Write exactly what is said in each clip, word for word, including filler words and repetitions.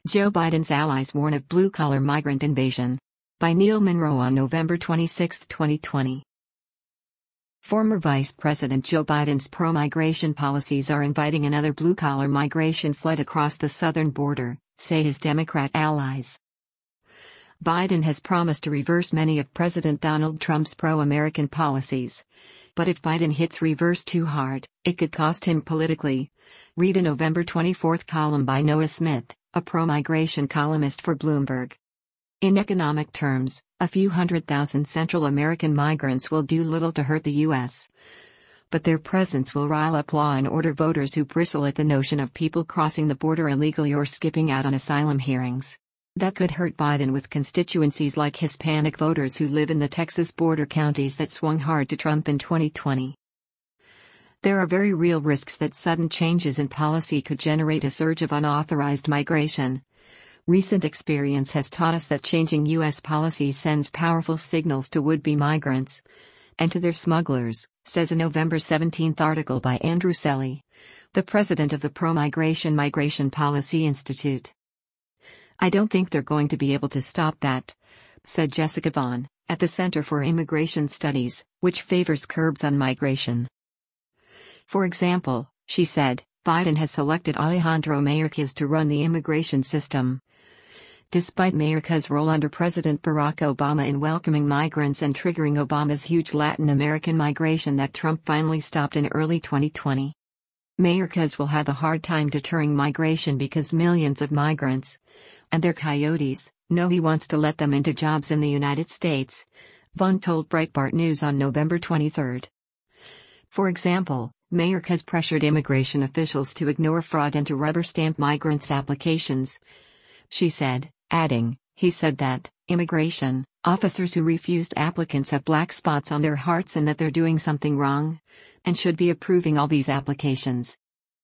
Joe Biden's allies warn of blue-collar migrant invasion. By Neil Monroe on November twenty-sixth, twenty twenty. Former Vice President Joe Biden's pro-migration policies are inviting another blue-collar migration flood across the southern border, say his Democrat allies. Biden has promised to reverse many of President Donald Trump's pro-American policies. But if Biden hits reverse too hard, it could cost him politically. Read a November twenty-fourth column by Noah Smith, a pro-migration columnist for Bloomberg. In economic terms, a few hundred thousand Central American migrants will do little to hurt the U S. But their presence will rile up law and order voters who bristle at the notion of people crossing the border illegally or skipping out on asylum hearings. That could hurt Biden with constituencies like Hispanic voters who live in the Texas border counties that swung hard to Trump in twenty twenty. There are very real risks that sudden changes in policy could generate a surge of unauthorized migration. Recent experience has taught us that changing U S policy sends powerful signals to would-be migrants and to their smugglers, says a November seventeenth article by Andrew Selly, the president of the Pro-Migration Migration Policy Institute. I don't think they're going to be able to stop that, said Jessica Vaughn, at the Center for Immigration Studies, which favors curbs on migration. For example, she said, Biden has selected Alejandro Mayorkas to run the immigration system. Despite Mayorkas' role under President Barack Obama in welcoming migrants and triggering Obama's huge Latin American migration that Trump finally stopped in early twenty twenty. Mayorkas will have a hard time deterring migration because millions of migrants, and their coyotes, know he wants to let them into jobs in the United States, Vaughn told Breitbart News on November twenty-third. For example, Mayorkas pressured immigration officials to ignore fraud and to rubber-stamp migrants' applications. She said, adding, he said that, immigration officers who refused applicants have black spots on their hearts and that they're doing something wrong, and should be approving all these applications.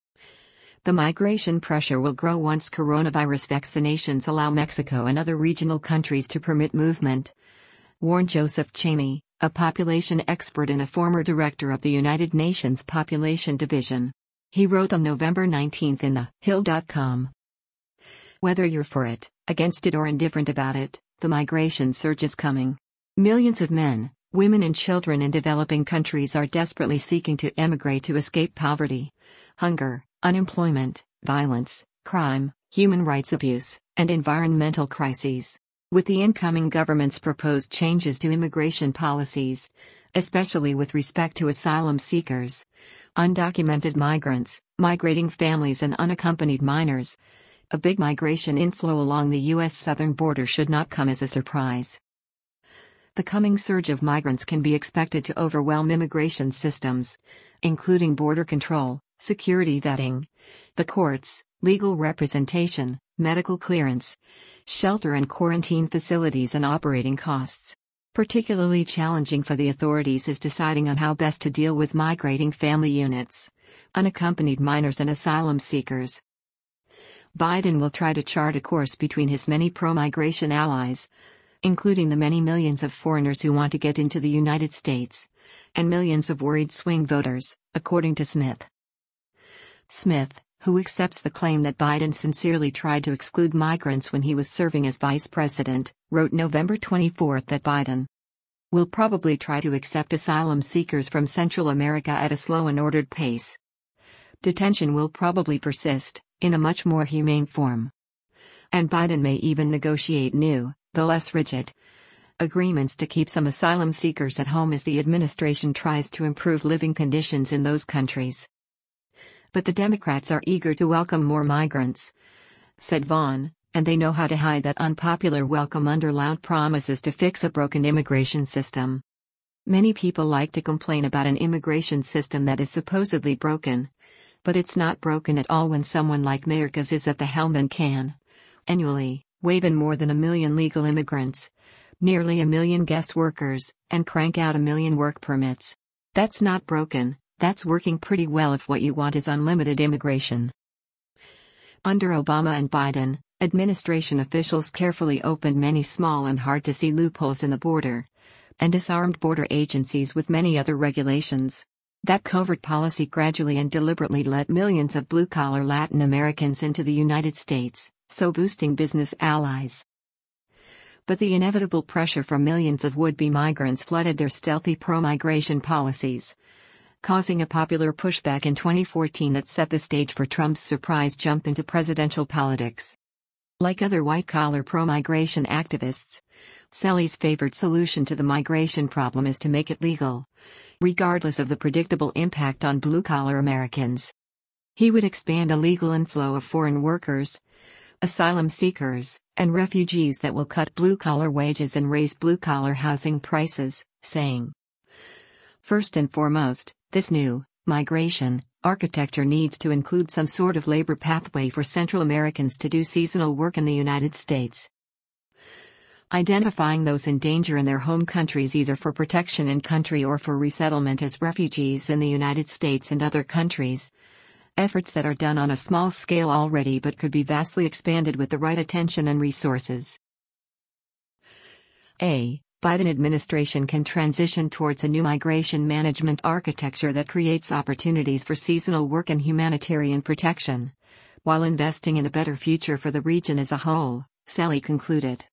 The migration pressure will grow once coronavirus vaccinations allow Mexico and other regional countries to permit movement, warned Joseph Chamey, a population expert and a former director of the United Nations Population Division. He wrote on November nineteenth in The Hill dot com. Whether you're for it, against it or indifferent about it, the migration surge is coming. Millions of men, women and children in developing countries are desperately seeking to emigrate to escape poverty, hunger, unemployment, violence, crime, human rights abuse, and environmental crises. With the incoming government's proposed changes to immigration policies, especially with respect to asylum seekers, undocumented migrants, migrating families and unaccompanied minors, a big migration inflow along the U S southern border should not come as a surprise. The coming surge of migrants can be expected to overwhelm immigration systems, including border control, security vetting, the courts, legal representation, medical clearance, shelter and quarantine facilities and operating costs. Particularly challenging for the authorities is deciding on how best to deal with migrating family units, unaccompanied minors and asylum seekers. Biden will try to chart a course between his many pro-migration allies, including the many millions of foreigners who want to get into the United States, and millions of worried swing voters, according to Smith. Smith, who accepts the claim that Biden sincerely tried to exclude migrants when he was serving as vice president, wrote November twenty-fourth that Biden will probably try to accept asylum seekers from Central America at a slow and ordered pace. Detention will probably persist, in a much more humane form. And Biden may even negotiate new, though less rigid, agreements to keep some asylum seekers at home as the administration tries to improve living conditions in those countries. But the Democrats are eager to welcome more migrants, said Vaughn, and they know how to hide that unpopular welcome under loud promises to fix a broken immigration system. Many people like to complain about an immigration system that is supposedly broken, but it's not broken at all when someone like Mayorkas is at the helm and can, annually, wave in more than a million legal immigrants, nearly a million guest workers, and crank out a million work permits. That's not broken, that's working pretty well if what you want is unlimited immigration. Under Obama and Biden, administration officials carefully opened many small and hard-to-see loopholes in the border, and disarmed border agencies with many other regulations. That covert policy gradually and deliberately let millions of blue-collar Latin Americans into the United States, so boosting business allies. But the inevitable pressure from millions of would-be migrants flooded their stealthy pro-migration policies, causing a popular pushback in twenty fourteen that set the stage for Trump's surprise jump into presidential politics. Like other white-collar pro-migration activists, Sally's favored solution to the migration problem is to make it legal, regardless of the predictable impact on blue-collar Americans. He would expand a legal inflow of foreign workers, asylum seekers, and refugees that will cut blue-collar wages and raise blue-collar housing prices, saying, "First and foremost, this new migration architecture needs to include some sort of labor pathway for Central Americans to do seasonal work in the United States. Identifying those in danger in their home countries either for protection in country or for resettlement as refugees in the United States and other countries. Efforts that are done on a small scale already but could be vastly expanded with the right attention and resources." A Biden administration can transition towards a new migration management architecture that creates opportunities for seasonal work and humanitarian protection, while investing in a better future for the region as a whole, Sally concluded.